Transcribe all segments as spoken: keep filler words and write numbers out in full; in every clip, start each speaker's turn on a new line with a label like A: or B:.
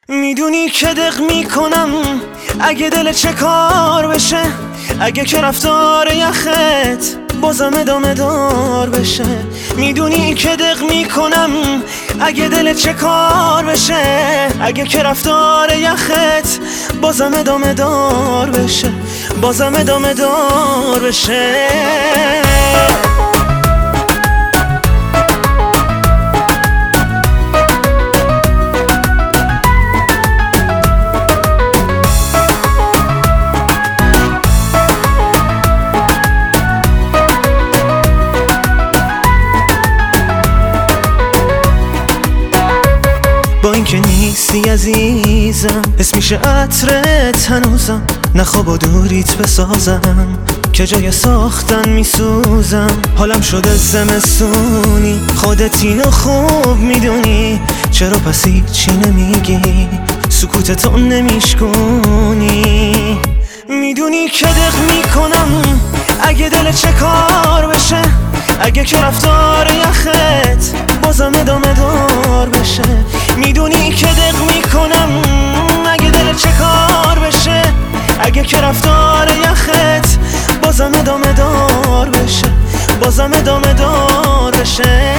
A: میدونی که دق میکنم اگه دل چه کار بشه، اگه که رفتار یخت بازم ادامه دار بشه. میدونی که دق میکنم اگه دل چه کار بشه، اگه که رفتار یخت بازم ادامه دار بشه، بازم ادامه دار بشه. با اینکه نیستی عزیزم، حس میشه عطرت هنوزم، نه خواب و دوریت بسازم که جای ساختن میسوزم. حالم شده زمستونی، خودت اینو خوب میدونی، چرا پس هیچی نمیگی، سکوتتو نمیشکونی. میدونی که دق میکنم اگه دل چه کار بشه، اگه که رفتار یخت بازم ادامه دار بشه. میدونی که دق میکنم اگه دل چه کار بشه، اگه که رفتار یخت بازم ادامه دار بشه، بازم ادامه دار بشه.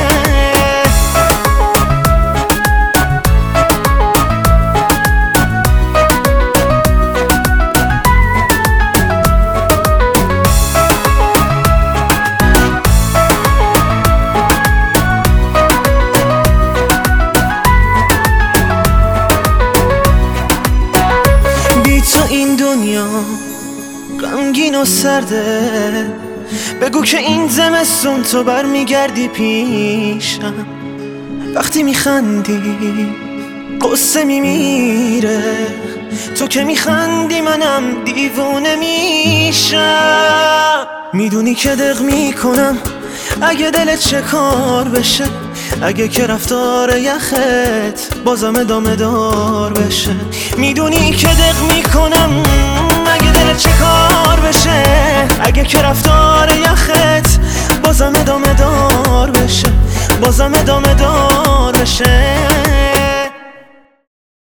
A: تو این دنیا غمگین و سرده، بگو که این زمستون تو برمیگردی پیشم. وقتی میخندی قصه میمیره، تو که میخندی منم دیوونه میشم. میدونی که دق میکنم اگه دلت چه کار بشه، اگه که رفتار یخت بازم ادامه دار بشه. میدونی که دق میکنم اگه دلت چه کار بشه، اگه که رفتار یخت بازم ادامه دار بشه، بازم ادامه دار بشه.